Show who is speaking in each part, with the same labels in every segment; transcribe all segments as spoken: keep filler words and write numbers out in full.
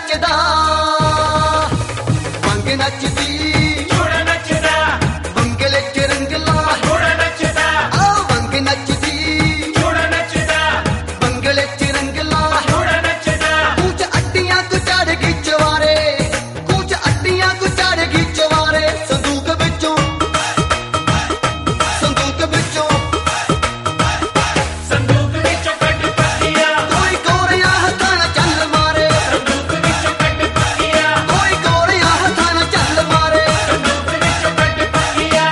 Speaker 1: ਨੱਚਦਾ ਵੰਗ ਨੱਚਦੀ
Speaker 2: ਜੋੜਾ ਨੱਚਦਾ
Speaker 1: ਵੰਗਲੇ ਚ ਰੰਗਲਾ
Speaker 2: ਜੋੜਾ ਨੱਚਦਾ
Speaker 1: ਆ ਵੰਗ ਨੱਚਦੀ
Speaker 2: ਜੋੜਾ ਨੱਚਦਾ
Speaker 1: ਵੰਗਲੇ ਚ ਰੰਗਲਾ
Speaker 2: ਜੋੜਾ ਨੱਚਦਾ
Speaker 1: ਕੁਝ ਅੱਡੀਆਂ ਕੋ ਚੜ ਗਈ ਚਵਾਰੇ ਕੁਝ ਅੱਡੀਆਂ ਕੋ ਚੜ ਗਈ ਚਵਾਰੇ ਸੰਦੂਕ ਵਿੱਚੋਂ ਸੰਦੂਕ ਵਿੱਚੋਂ
Speaker 2: ਸੰਦੂਕ ਵਿੱਚੋਂ ਕੱਢ ਪੱਕੀਆਂ
Speaker 1: ਕੋਈ ਗੋਰਿਆਂ ਹੱਥਾਂ ਨਾਲ ਚੱਲ ਮਾਰੇ
Speaker 2: ਸੰਦੂਕ ਵਿੱਚੋਂ ਕੱਢ ਪੱਕੀਆਂ
Speaker 1: ਕੋਈ ਗੋਰਿਆਂ ਹੱਥਾਂ ਨਾਲ ਚੱਲ ਮਾਰੇ
Speaker 2: ਸੰਦੂਕ ਵਿੱਚੋਂ ਕੱਢ ਪੱਕੀਆਂ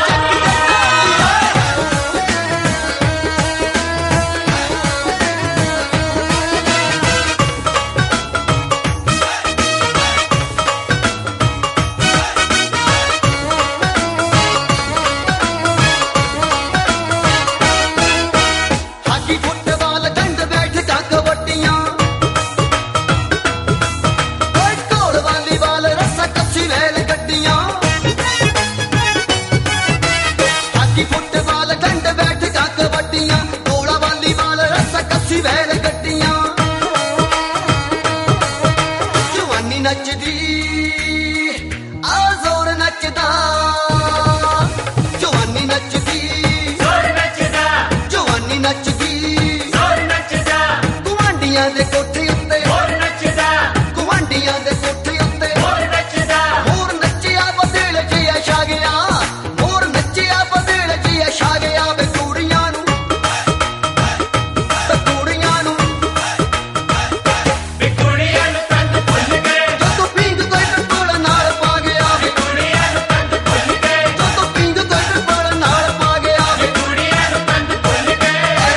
Speaker 1: ਹਾਕੀ ਫੁੱਟਬਾਲ ਡੰਡ ਬੈਠ ਕਾ ਕਬੱਡੀਆਂ ਓਏ ਢੋਲ ਵਾਲੀਬਾਲ ਰੱਸਾ ਕੱਚੀ ਵੈਲ ਗੱਡੀਆਂ ਹਾਕੀ ਫੁੱਟਬਾਲ ਡੰਡ ਬੈਠ ਕਾ ਕਬੱਡੀਆਂ ਢੋਲ ਵਾਲੀਬਾਲ ਰੱਸਾ ਕੱਚੀ ਵੈਲ ਗੱਡੀਆਂ ਜਵਾਨੀ ਨੱਚਦੀ ਆ ਜ਼ੋਰ ਨੱਚਦਾ ਜਵਾਨੀ ਨੱਚਦੀ
Speaker 2: ਜ਼ੋਰ ਨੱਚਦਾ
Speaker 1: ਜਵਾਨੀ ਨੱਚਦੀ
Speaker 2: ਜ਼ੋਰ ਨੱਚਦਾ
Speaker 1: ਗੁਆਂਢੀਆਂ ਦੇ ਕੋਠੇ ਉੱਤੇ
Speaker 2: ਹੋਰ ਨੱਚਦਾ
Speaker 1: ਗੁਆਂਢੀਆਂ ਦੇ ਕੋਠੇ ਉੱਤੇ
Speaker 2: ਹੋਰ ਨੱਚਦਾ
Speaker 1: ਹੋਰ ਨੱਚਿਆ ਬਦਲ ਜਿਹਾ ਛਾ ਗਿਆ ਹੋਰ ਨੱਚਿਆ ਬਦਲ ਜਿਹਾ ਛਾ ਗਿਆ ਵੇ ਕੁੜੀਆਂ ਨੂੰ ਵੇ ਕੁੜੀਆਂ ਨੂੰ
Speaker 2: ਵੇ ਕੁੜੀਆਂ ਨੂੰ ਤੰਦ ਭੁੱਲ ਗਏ
Speaker 1: ਜਦੋਂ ਪੀਂਗ ਕੋਈ ਟੋਲ ਨਾਲ ਪਾ ਗਿਆ ਵੇ
Speaker 2: ਕੁੜੀਆਂ ਨੂੰ ਤੰਦ ਭੁੱਲ ਗਏ
Speaker 1: ਜਦੋਂ ਪੀਂਗ ਕੋਈ ਟੋਲ ਨਾਲ ਪਾ ਗਿਆ ਵੇ
Speaker 2: ਕੁੜੀਆਂ ਨੂੰ ਤੰਦ ਭੁੱਲ ਗਏ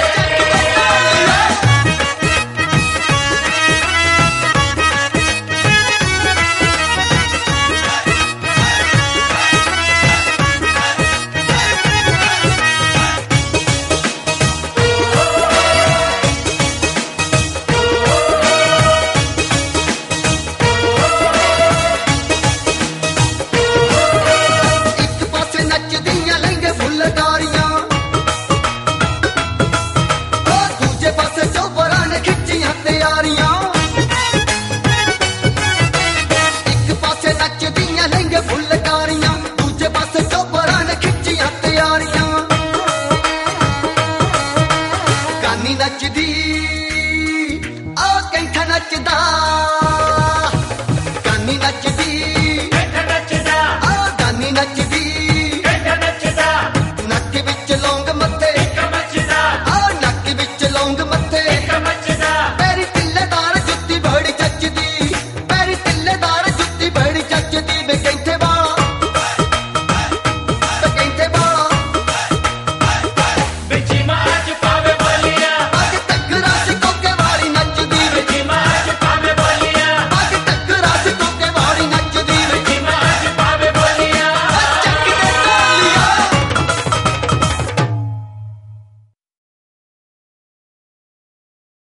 Speaker 1: ਇੱਕ ਪਾਸੇ ਨੱਚਦੀਆਂ ਲਹਿੰਗੇ ਫੁੱਲਕਾਰੀਆਂ ਉਹ ਦੂਜੇ ਪਾਸੇ ਚੋਬਰਾਂ ਨੇ ਖਿੱਚੀਆਂ ਤਿਆਰੀਆਂ ਇੱਕ ਪਾਸੇ ਨੱਚਦੀਆਂ ਲਹਿੰਗੇ ਫੁੱਲਕਾਰੀਆਂ ਦੂਜੇ ਪਾਸੇ ਚੋਬਰਾਂ ਨੇ ਖਿੱਚੀਆਂ ਤਿਆਰੀਆਂ ਗਾਨੀ ਨੱਚਦੀ ਆ ਕੈਂਠਾ ਨੱਚਦਾ